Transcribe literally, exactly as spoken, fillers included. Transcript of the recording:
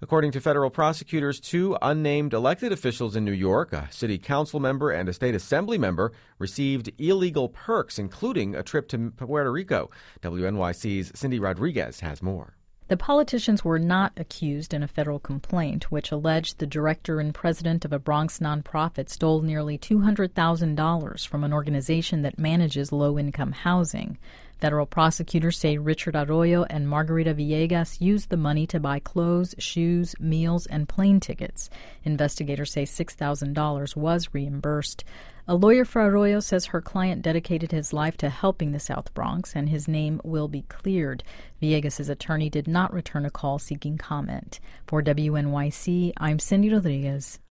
According to federal prosecutors, two unnamed elected officials in New York, a city council member and a state assembly member, received illegal perks, including a trip to Puerto Rico. W N Y C's Cindy Rodriguez has more. The politicians were not accused in a federal complaint, which alleged the director and president of a Bronx nonprofit stole nearly two hundred thousand dollars from an organization that manages low-income housing. Federal prosecutors say Richard Arroyo and Margarita Villegas used the money to buy clothes, shoes, meals, and plane tickets. Investigators say six thousand dollars was reimbursed. A lawyer for Arroyo says her client dedicated his life to helping the South Bronx, and his name will be cleared. Villegas' attorney did not return a call seeking comment. For W N Y C, I'm Cindy Rodriguez.